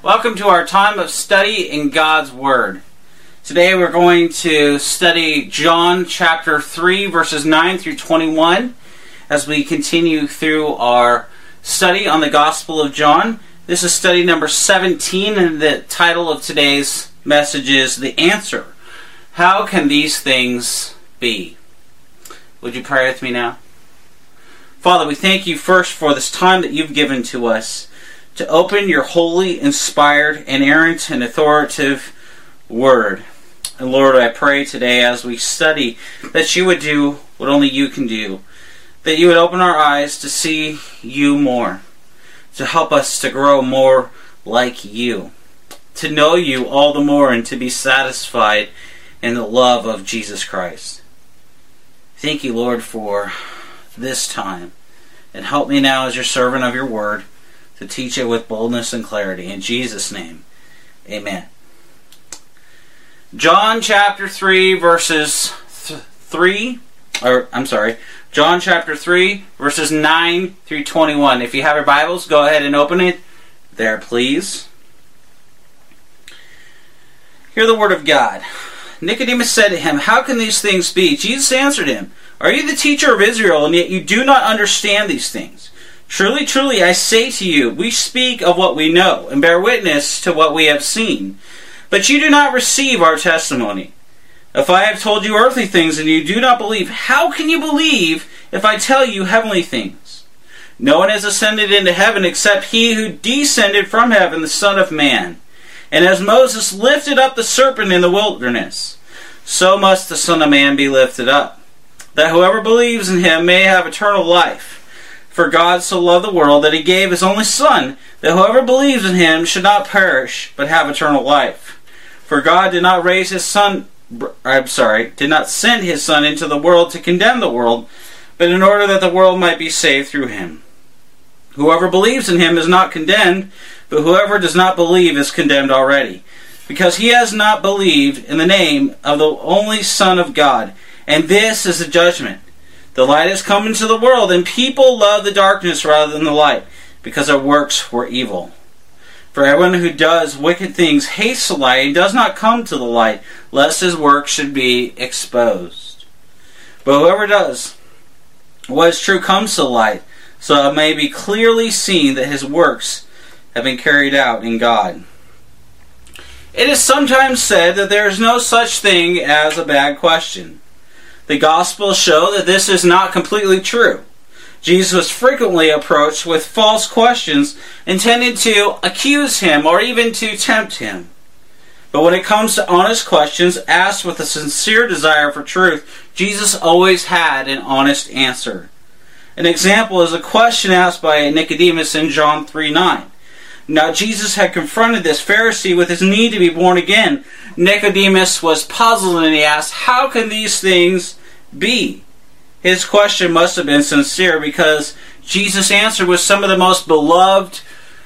Welcome to our time of study in God's Word. Today we're going to study John chapter 3 verses 9 through 21 as we continue through our study on the Gospel of John. This is study number 17 and the title of today's message is The Answer. How can these things be? Would you pray with me now? Father, we thank you first for this time that you've given to us to open your holy, inspired, inerrant, and authoritative Word. And Lord, I pray today as we study that you would do what only you can do. That you would open our eyes to see you more. To help us to grow more like you. To know you all the more and to be satisfied in the love of Jesus Christ. Thank you, Lord, for this time. And help me now as your servant of your Word to teach it with boldness and clarity. In Jesus' name, amen. John chapter 3 verses John chapter 3 verses 9 through 21. If you have your Bibles, go ahead and open it there, please. Hear the word of God. Nicodemus said to him, "How can these things be?" Jesus answered him, "Are you the teacher of Israel, and yet you do not understand these things? Truly, truly, I say to you, we speak of what we know, and bear witness to what we have seen. But you do not receive our testimony. If I have told you earthly things, and you do not believe, how can you believe if I tell you heavenly things? No one has ascended into heaven except he who descended from heaven, the Son of Man. And as Moses lifted up the serpent in the wilderness, so must the Son of Man be lifted up, that whoever believes in him may have eternal life. For God so loved the world that he gave his only Son, that whoever believes in him should not perish, but have eternal life. For God did not send his Son into the world to condemn the world, but in order that the world might be saved through him. Whoever believes in him is not condemned, but whoever does not believe is condemned already, because he has not believed in the name of the only Son of God. And this is the judgment. The light has come into the world, and people love the darkness rather than the light, because their works were evil. For everyone who does wicked things hates the light and does not come to the light, lest his work should be exposed. But whoever does what is true comes to the light, so it may be clearly seen that his works have been carried out in God. It is sometimes said that there is no such thing as a bad question. The Gospels show that this is not completely true. Jesus was frequently approached with false questions intended to accuse him or even to tempt him. But when it comes to honest questions asked with a sincere desire for truth, Jesus always had an honest answer. An example is a question asked by Nicodemus in John 3:9. Now Jesus had confronted this Pharisee with his need to be born again. Nicodemus was puzzled and he asked, "How can these things be?" His question must have been sincere because Jesus' answer was one of the most beloved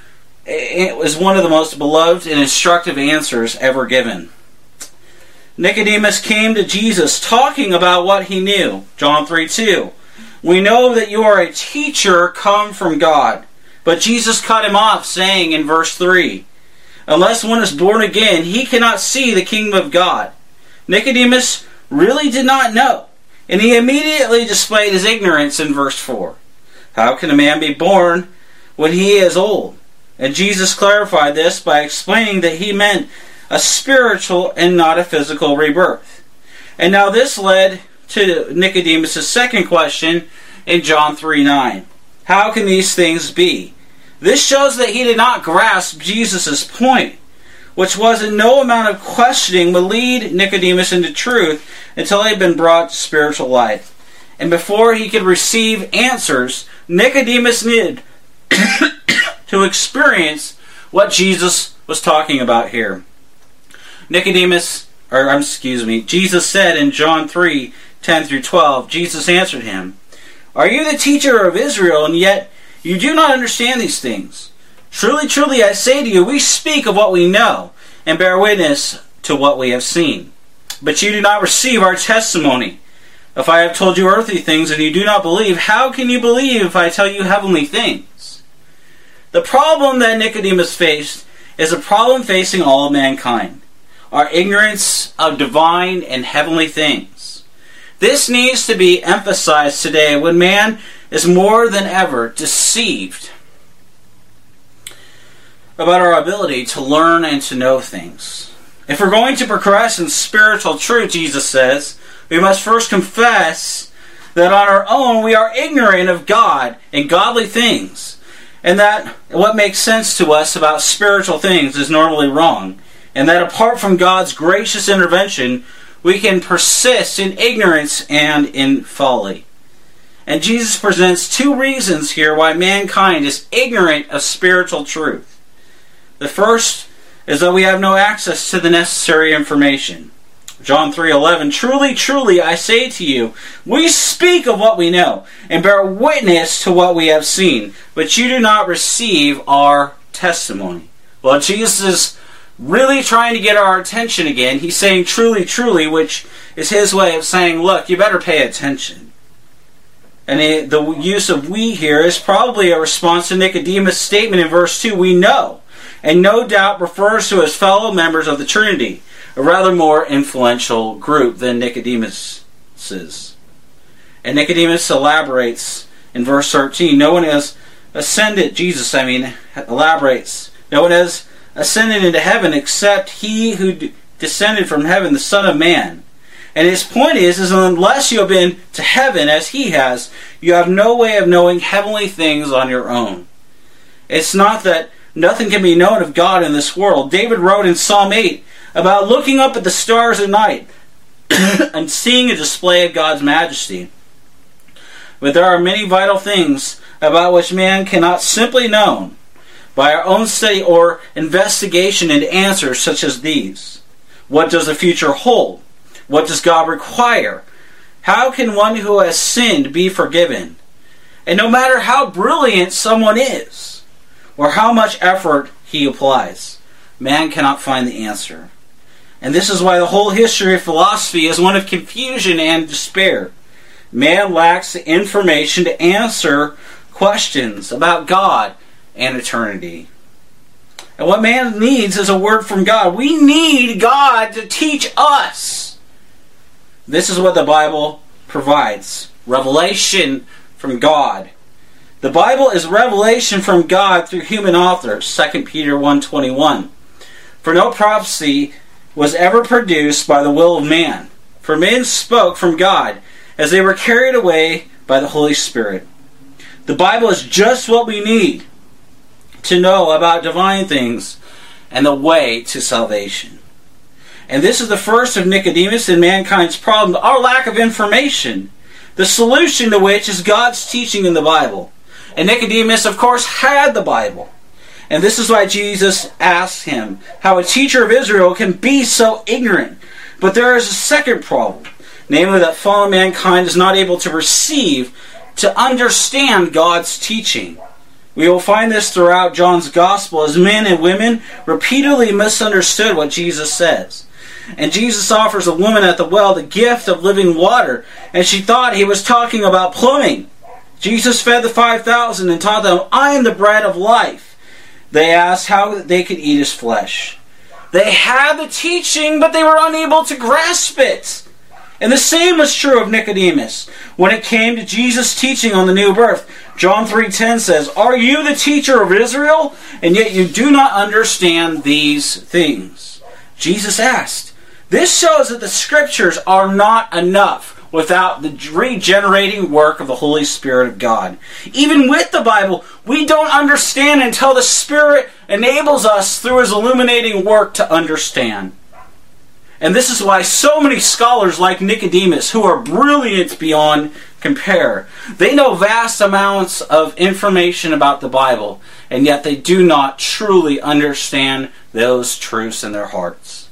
and instructive answers ever given. Nicodemus came to Jesus talking about what he knew. John 3:2. "We know that you are a teacher come from God." But Jesus cut him off, saying in verse 3, "Unless one is born again, he cannot see the kingdom of God." Nicodemus really did not know, and he immediately displayed his ignorance in verse 4. How can a man be born when he is old? And Jesus clarified this by explaining that he meant a spiritual and not a physical rebirth. And now this led to Nicodemus' second question in John 3:9. How can these things be? This shows that he did not grasp Jesus' point, which was that no amount of questioning would lead Nicodemus into truth until he had been brought to spiritual life. And before he could receive answers, Nicodemus needed to experience what Jesus was talking about here. Jesus said in John 3:10 through 12, Jesus answered him, "Are you the teacher of Israel, and yet you do not understand these things? Truly, truly, I say to you, we speak of what we know, and bear witness to what we have seen. But you do not receive our testimony. If I have told you earthly things, and you do not believe, how can you believe if I tell you heavenly things?" The problem that Nicodemus faced is a problem facing all of mankind: our ignorance of divine and heavenly things. This needs to be emphasized today when man is more than ever deceived about our ability to learn and to know things. If we're going to progress in spiritual truth, Jesus says, we must first confess that on our own we are ignorant of God and godly things, and that what makes sense to us about spiritual things is normally wrong, and that apart from God's gracious intervention, we can persist in ignorance and in folly. And Jesus presents two reasons here why mankind is ignorant of spiritual truth. The first is that we have no access to the necessary information. John 3:11, "Truly, truly, I say to you, we speak of what we know, and bear witness to what we have seen, but you do not receive our testimony." Well, Jesus is really trying to get our attention again. He's saying truly, truly, which is his way of saying, look, you better pay attention. And the use of "we" here is probably a response to Nicodemus' statement in verse 2, "We know," and no doubt refers to his fellow members of the Trinity, a rather more influential group than Nicodemus's. And Nicodemus elaborates in verse 13, "No one has ascended," Jesus, elaborates, "no one has ascended into heaven except he who descended from heaven, the Son of Man." And his point is unless you have been to heaven as he has, you have no way of knowing heavenly things on your own. It's not that nothing can be known of God in this world. David wrote in Psalm 8 about looking up at the stars at night and seeing a display of God's majesty. But there are many vital things about which man cannot simply know by our own study or investigation into answers such as these. What does the future hold? What does God require? How can one who has sinned be forgiven? And no matter how brilliant someone is, or how much effort he applies, man cannot find the answer. And this is why the whole history of philosophy is one of confusion and despair. Man lacks the information to answer questions about God and eternity. And what man needs is a word from God. We need God to teach us. This is what the Bible provides. Revelation from God. The Bible is revelation from God through human authors. 2 Peter 1:21. "For no prophecy was ever produced by the will of man. For men spoke from God as they were carried away by the Holy Spirit." The Bible is just what we need to know about divine things and the way to salvation. And this is the first of Nicodemus and mankind's problem, our lack of information, the solution to which is God's teaching in the Bible. And Nicodemus, of course, had the Bible. And this is why Jesus asked him how a teacher of Israel can be so ignorant. But there is a second problem, namely that fallen mankind is not able to receive, to understand God's teaching. We will find this throughout John's Gospel as men and women repeatedly misunderstood what Jesus says. And Jesus offers a woman at the well the gift of living water, and she thought he was talking about plumbing. Jesus fed the 5,000 and taught them, "I am the bread of life." They asked how they could eat his flesh. They had the teaching, but they were unable to grasp it. And the same was true of Nicodemus. When it came to Jesus' teaching on the new birth, John 3:10 says, "Are you the teacher of Israel, and yet you do not understand these things?" Jesus asked. This shows that the Scriptures are not enough without the regenerating work of the Holy Spirit of God. Even with the Bible, we don't understand until the Spirit enables us through His illuminating work to understand. And this is why so many scholars like Nicodemus, who are brilliant beyond compare, they know vast amounts of information about the Bible, and yet they do not truly understand those truths in their hearts.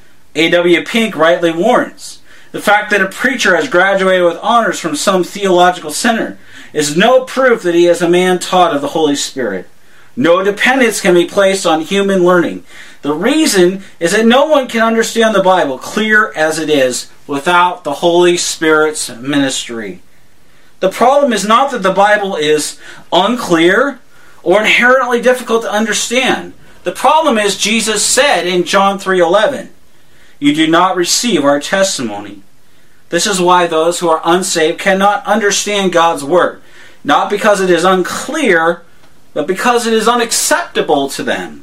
A.W. Pink rightly warns, the fact that a preacher has graduated with honors from some theological center is no proof that he is a man taught of the Holy Spirit. No dependence can be placed on human learning. The reason is that no one can understand the Bible, clear as it is, without the Holy Spirit's ministry. The problem is not that the Bible is unclear or inherently difficult to understand. The problem is Jesus said in John 3:11, "You do not receive our testimony." This is why those who are unsaved cannot understand God's word, not because it is unclear, but because it is unacceptable to them.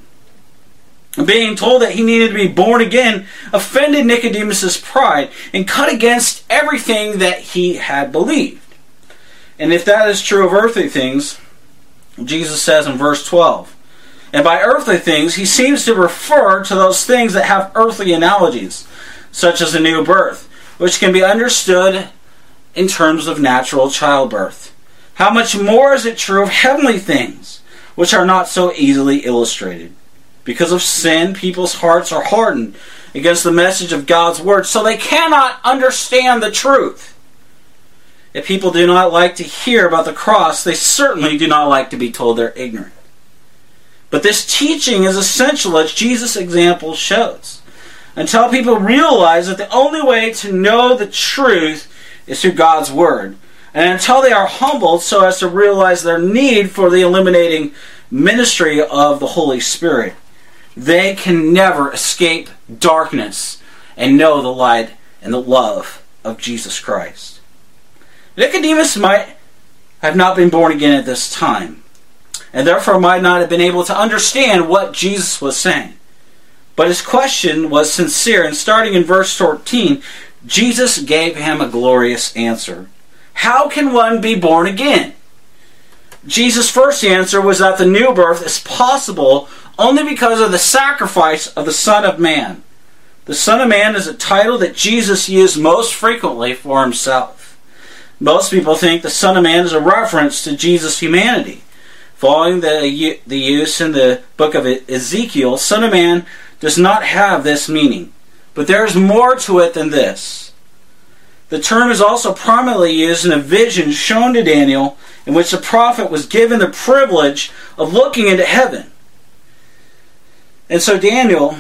Being told that he needed to be born again offended Nicodemus' pride and cut against everything that he had believed. And if that is true of earthly things, Jesus says in verse 12, and by earthly things, he seems to refer to those things that have earthly analogies, such as a new birth, which can be understood in terms of natural childbirth. How much more is it true of heavenly things, which are not so easily illustrated? Because of sin, people's hearts are hardened against the message of God's word, so they cannot understand the truth. If people do not like to hear about the cross, they certainly do not like to be told they're ignorant. But this teaching is essential, as Jesus' example shows. Until people realize that the only way to know the truth is through God's word, and until they are humbled so as to realize their need for the illuminating ministry of the Holy Spirit, they can never escape darkness and know the light and the love of Jesus Christ. Nicodemus might have not been born again at this time, and therefore might not have been able to understand what Jesus was saying. But his question was sincere, and starting in verse 14, Jesus gave him a glorious answer. How can one be born again? Jesus' first answer was that the new birth is possible only because of the sacrifice of the Son of Man. The Son of Man is a title that Jesus used most frequently for himself. Most people think the Son of Man is a reference to Jesus' humanity. Following the use in the book of Ezekiel, Son of Man does not have this meaning. But there is more to it than this. The term is also prominently used in a vision shown to Daniel, in which the prophet was given the privilege of looking into heaven. And so Daniel,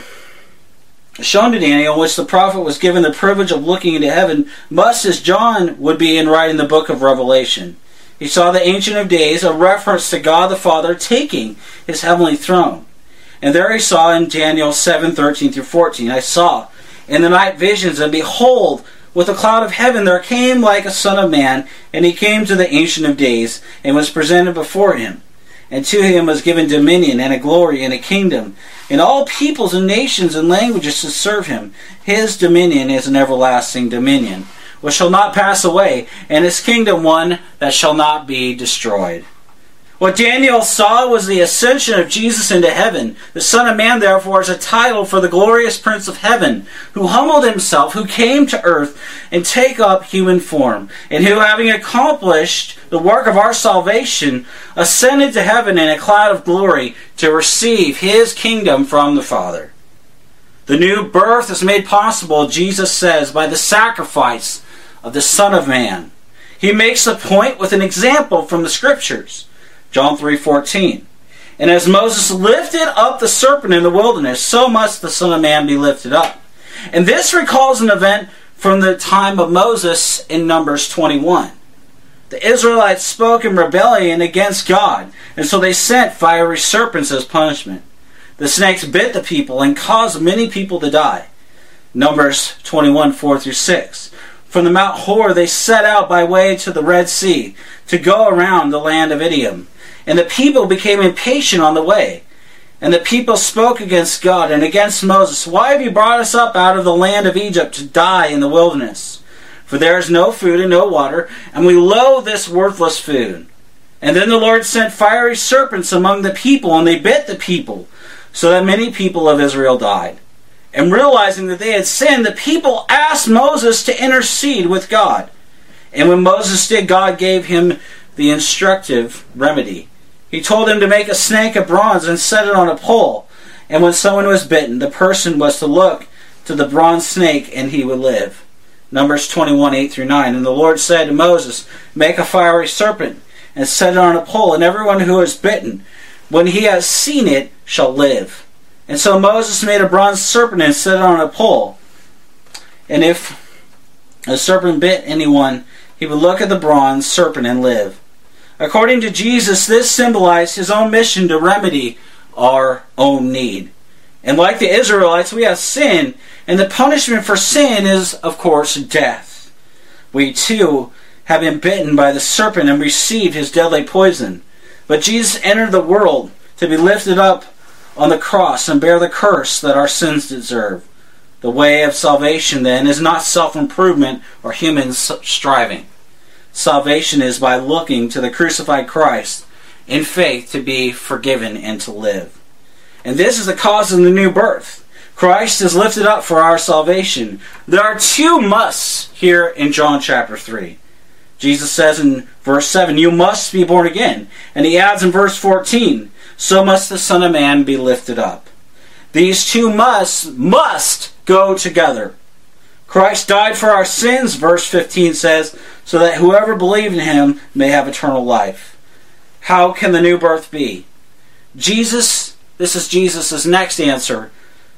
shown to Daniel, in which the prophet was given the privilege of looking into heaven, must, as John would be in writing the book of Revelation. He saw the Ancient of Days, a reference to God the Father taking his heavenly throne. And there he saw in Daniel 7:13-14, I saw in the night visions, and behold, with a cloud of heaven there came like a son of man, and he came to the Ancient of Days, and was presented before him. And to him was given dominion, and a glory, and a kingdom, and all peoples and nations and languages to serve him. His dominion is an everlasting dominion, which shall not pass away, and his kingdom one that shall not be destroyed. What Daniel saw was the ascension of Jesus into heaven. The Son of Man, therefore, is a title for the glorious Prince of Heaven, who humbled himself, who came to earth and take up human form, and who, having accomplished the work of our salvation, ascended to heaven in a cloud of glory to receive his kingdom from the Father. The new birth is made possible, Jesus says, by the sacrifice of the Son of Man. He makes the point with an example from the Scriptures. John 3:14. And as Moses lifted up the serpent in the wilderness, so must the Son of Man be lifted up. And this recalls an event from the time of Moses in Numbers 21. The Israelites spoke in rebellion against God, and so they sent fiery serpents as punishment. The snakes bit the people and caused many people to die. Numbers 21:4-6. From the Mount Hor they set out by way to the Red Sea to go around the land of Edom. And the people became impatient on the way. And the people spoke against God and against Moses. Why have you brought us up out of the land of Egypt to die in the wilderness? For there is no food and no water, and we loathe this worthless food. And then the Lord sent fiery serpents among the people, and they bit the people, so that many people of Israel died. And realizing that they had sinned, the people asked Moses to intercede with God. And when Moses did, God gave him the instructive remedy. He told him to make a snake of bronze and set it on a pole. And when someone was bitten, the person was to look to the bronze snake and he would live. Numbers 21:8-9. And the Lord said to Moses, make a fiery serpent and set it on a pole, and everyone who is bitten, when he has seen it, shall live. And so Moses made a bronze serpent and set it on a pole. And if a serpent bit anyone, he would look at the bronze serpent and live. According to Jesus, this symbolized his own mission to remedy our own need. And like the Israelites, we have sin, and the punishment for sin is, of course, death. We too have been bitten by the serpent and received his deadly poison. But Jesus entered the world to be lifted up on the cross and bear the curse that our sins deserve. The way of salvation, then, is not self-improvement or human striving. Salvation is by looking to the crucified Christ in faith to be forgiven and to live. And this is the cause of the new birth. Christ is lifted up for our salvation. There are two musts here in John chapter 3. Jesus says in verse 7, you must be born again. And he adds in verse 14, so must the Son of Man be lifted up. These two must go together. Christ died for our sins, verse 15 says, so that whoever believed in him may have eternal life. How can the new birth be? This is Jesus' next answer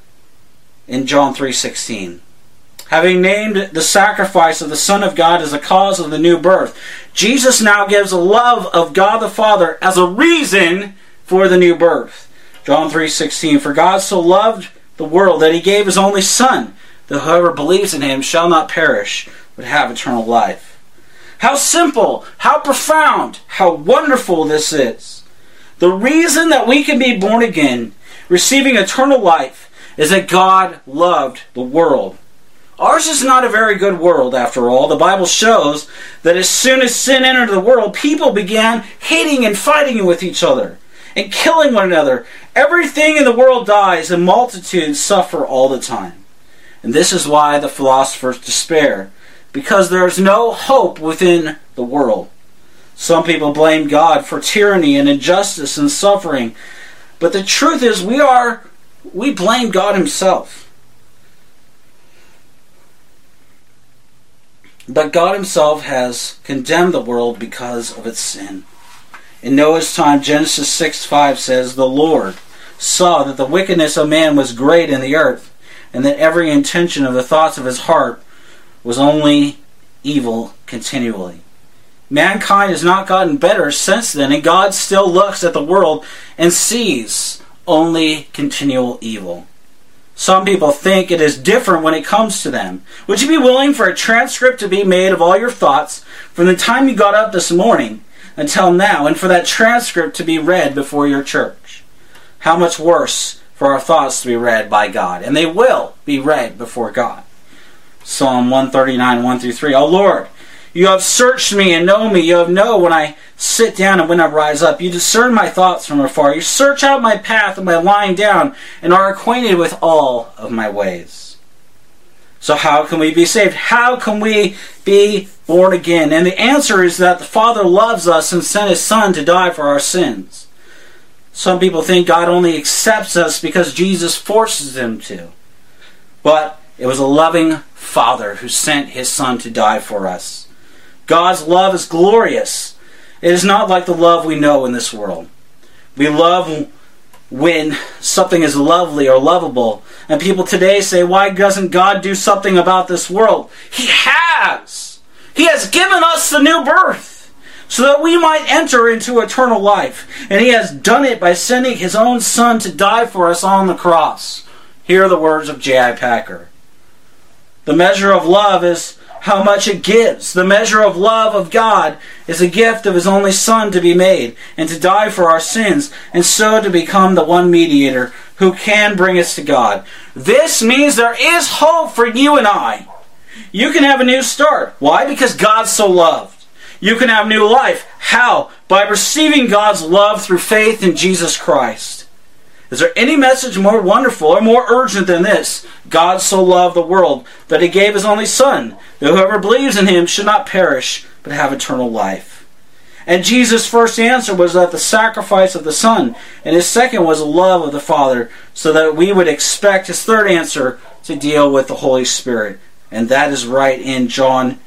in John 3:16. Having named the sacrifice of the Son of God as the cause of the new birth, Jesus now gives the love of God the Father as a reason for the new birth. John 3:16, for God so loved the world that he gave his only Son, that whoever believes in him shall not perish, but have eternal life. How simple, how profound, how wonderful this is. The reason that we can be born again, receiving eternal life, is that God loved the world. Ours is not a very good world, after all. The Bible shows that as soon as sin entered the world, people began hating and fighting with each other and killing one another. Everything in the world dies, and multitudes suffer all the time. And this is why the philosophers despair, because there is no hope within the world. Some people blame God for tyranny and injustice and suffering, but the truth is we blame God himself. But God himself has condemned the world because of its sin. In Noah's time, Genesis 6:5 says, the Lord saw that the wickedness of man was great in the earth, and that every intention of the thoughts of his heart was only evil continually. Mankind has not gotten better since then, and God still looks at the world and sees only continual evil. Some people think it is different when it comes to them. Would you be willing for a transcript to be made of all your thoughts from the time you got up this morning until now, and for that transcript to be read before your church? How much worse for our thoughts to be read by God, and they will be read before God. Psalm 139, 1-3. O Lord, you have searched me and know me. You have known when I sit down and when I rise up. You discern my thoughts from afar. You search out my path and my lying down, and are acquainted with all of my ways. So how can we be saved? How can we be born again? And the answer is that the Father loves us and sent his Son to die for our sins. Some people think God only accepts us because Jesus forces him to. But it was a loving Father who sent his Son to die for us. God's love is glorious. It is not like the love we know in this world. We love when something is lovely or lovable. And people today say, why doesn't God do something about this world? He has! He has given us the new birth so that we might enter into eternal life. And he has done it by sending his own Son to die for us on the cross. Here are the words of J.I. Packer. The measure of love is how much it gives. The measure of love of God is a gift of his only Son to be made and to die for our sins, and so to become the one mediator who can bring us to God. This means there is hope for you and I. You can have a new start. Why? Because God so loved. You can have new life. How? By receiving God's love through faith in Jesus Christ. Is there any message more wonderful or more urgent than this? God so loved the world that he gave his only Son, that whoever believes in him should not perish, but have eternal life. And Jesus' first answer was that the sacrifice of the Son, and his second was the love of the Father, so that we would expect his third answer to deal with the Holy Spirit. And that is right in John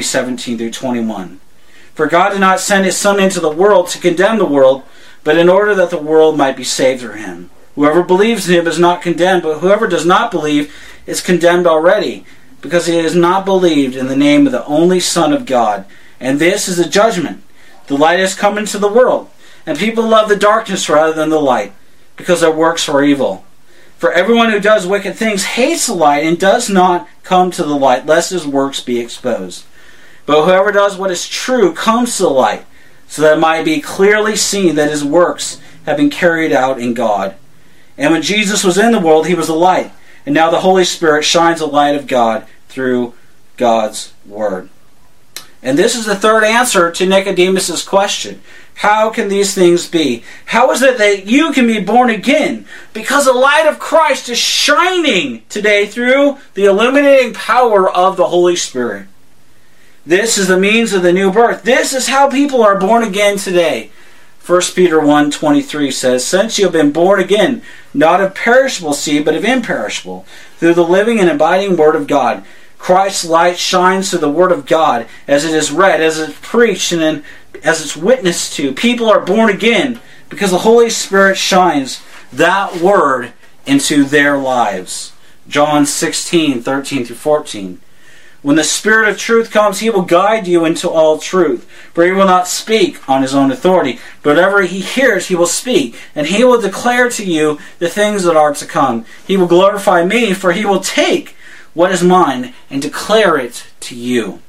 3:17-21. For God did not send his Son into the world to condemn the world, but in order that the world might be saved through him. Whoever believes in him is not condemned, but whoever does not believe is condemned already, because he has not believed in the name of the only Son of God. And this is a judgment. The light has come into the world, and people love the darkness rather than the light, because their works were evil. For everyone who does wicked things hates the light and does not come to the light, lest his works be exposed. But whoever does what is true comes to the light, so that it might be clearly seen that his works have been carried out in God. And when Jesus was in the world, he was the light. And now the Holy Spirit shines the light of God through God's Word. And this is the third answer to Nicodemus' question. How can these things be? How is it that you can be born again? Because the light of Christ is shining today through the illuminating power of the Holy Spirit. This is the means of the new birth. This is how people are born again today. 1 Peter 1:23 says, "Since you have been born again, not of perishable seed, but of imperishable, through the living and abiding Word of God." Christ's light shines through the Word of God as it is read, as it's preached, and as it's witnessed to. People are born again because the Holy Spirit shines that Word into their lives. John 16:13-14. When the Spirit of truth comes, He will guide you into all truth. For He will not speak on His own authority, but whatever He hears, He will speak. And He will declare to you the things that are to come. He will glorify Me, for He will take what is mine and declare it to you.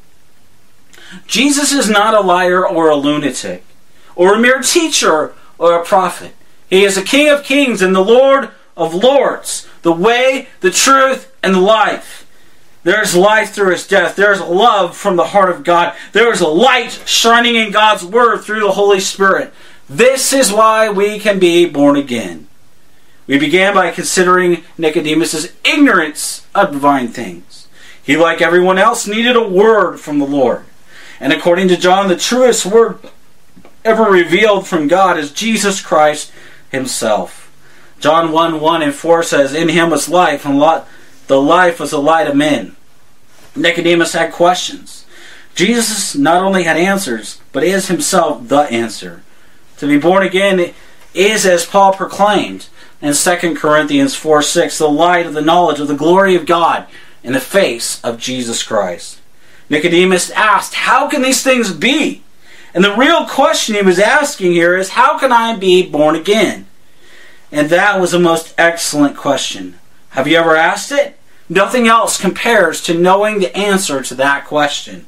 Jesus is not a liar or a lunatic, or a mere teacher or a prophet. He is the King of kings and the Lord of lords, the way, the truth, and the life. There is life through His death. There is love from the heart of God. There is a light shining in God's Word through the Holy Spirit. This is why we can be born again. We began by considering Nicodemus' ignorance of divine things. He, like everyone else, needed a word from the Lord. And according to John, the truest word ever revealed from God is Jesus Christ Himself. John 1:1-4 says, "In Him was life, and the life was the light of men." Nicodemus had questions. Jesus not only had answers, but is Himself the answer. To be born again is, as Paul proclaimed in 2 Corinthians 4:6, the light of the knowledge of the glory of God in the face of Jesus Christ. Nicodemus asked, how can these things be? And the real question he was asking here is, how can I be born again? And that was a most excellent question. Have you ever asked it? Nothing else compares to knowing the answer to that question.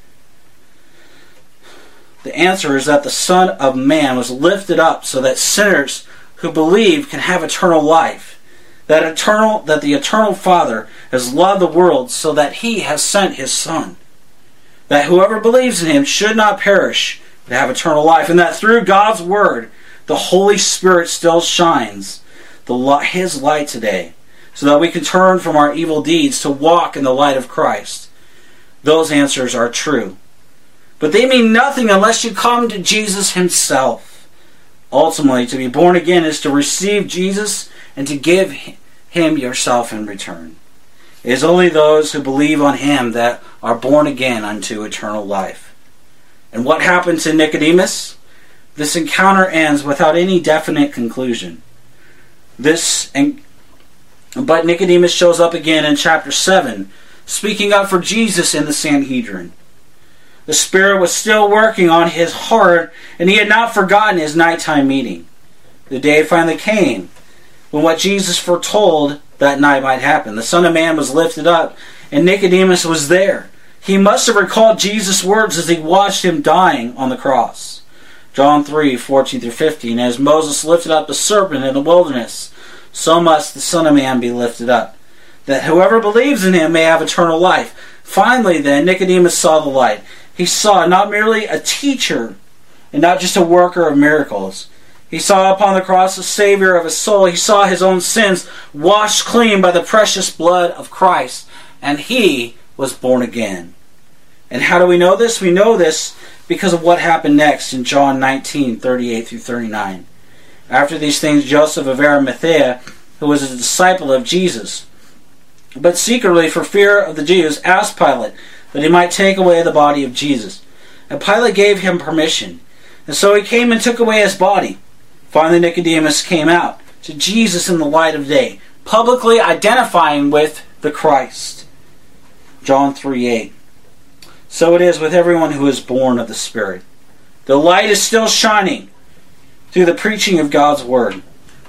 The answer is that the Son of Man was lifted up so that sinners who believe can have eternal life. That the eternal Father has loved the world so that He has sent His Son. That whoever believes in Him should not perish, but have eternal life. And that through God's Word, the Holy Spirit still shines His light today, so that we can turn from our evil deeds to walk in the light of Christ. Those answers are true. But they mean nothing unless you come to Jesus Himself. Ultimately, to be born again is to receive Jesus and to give Him yourself in return. It is only those who believe on Him that are born again unto eternal life. And what happened to Nicodemus? This encounter ends without any definite conclusion. But Nicodemus shows up again in chapter 7, speaking up for Jesus in the Sanhedrin. The Spirit was still working on his heart, and he had not forgotten his nighttime meeting. The day finally came when what Jesus foretold that night might happen. The Son of Man was lifted up, and Nicodemus was there. He must have recalled Jesus' words as he watched Him dying on the cross. John 3:14-15, as Moses lifted up the serpent in the wilderness, so must the Son of Man be lifted up, that whoever believes in Him may have eternal life. Finally then, Nicodemus saw the light. He saw not merely a teacher, and not just a worker of miracles. He saw upon the cross the Savior of his soul. He saw his own sins washed clean by the precious blood of Christ, and he was born again. And how do we know this? We know this because of what happened next in John 19:38-39. After these things, Joseph of Arimathea, who was a disciple of Jesus, but secretly for fear of the Jews, asked Pilate that he might take away the body of Jesus. And Pilate gave him permission. And so he came and took away his body. Finally Nicodemus came out to Jesus in the light of day, publicly identifying with the Christ. John 3:8. So it is with everyone who is born of the Spirit. The light is still shining through the preaching of God's Word.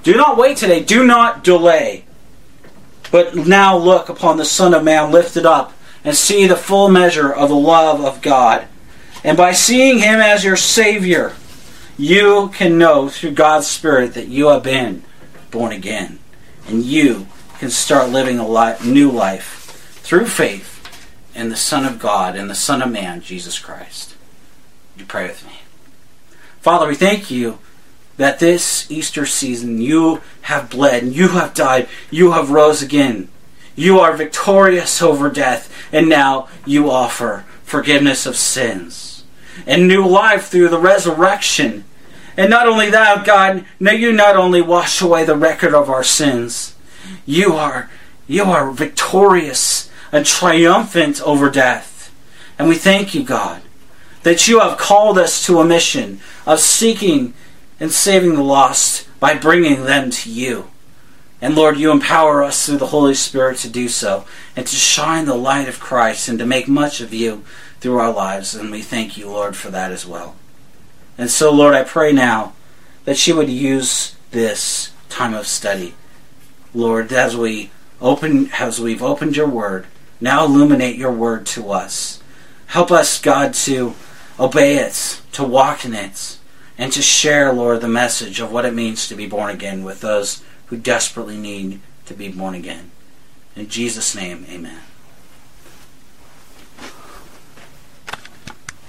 Do not wait today. Do not delay. But now look upon the Son of Man lifted up and see the full measure of the love of God. And by seeing Him as your Savior, you can know through God's Spirit that you have been born again. And you can start living a new life through faith in the Son of God and the Son of Man, Jesus Christ. You pray with me. Father, we thank you that this Easter season you have bled, you have died, you have rose again. You are victorious over death, and now you offer forgiveness of sins and new life through the resurrection. And not only that, God, you not only wash away the record of our sins, you are victorious and triumphant over death. And we thank you, God, that you have called us to a mission of seeking and saving the lost by bringing them to you. And Lord, you empower us through the Holy Spirit to do so and to shine the light of Christ and to make much of you through our lives. And we thank you, Lord, for that as well. And so, Lord, I pray now that you would use this time of study, Lord, as we've opened your word. Now illuminate your word to us. Help us, God, to obey it, to walk in it, and to share, Lord, the message of what it means to be born again with those who desperately need to be born again. In Jesus' name, amen.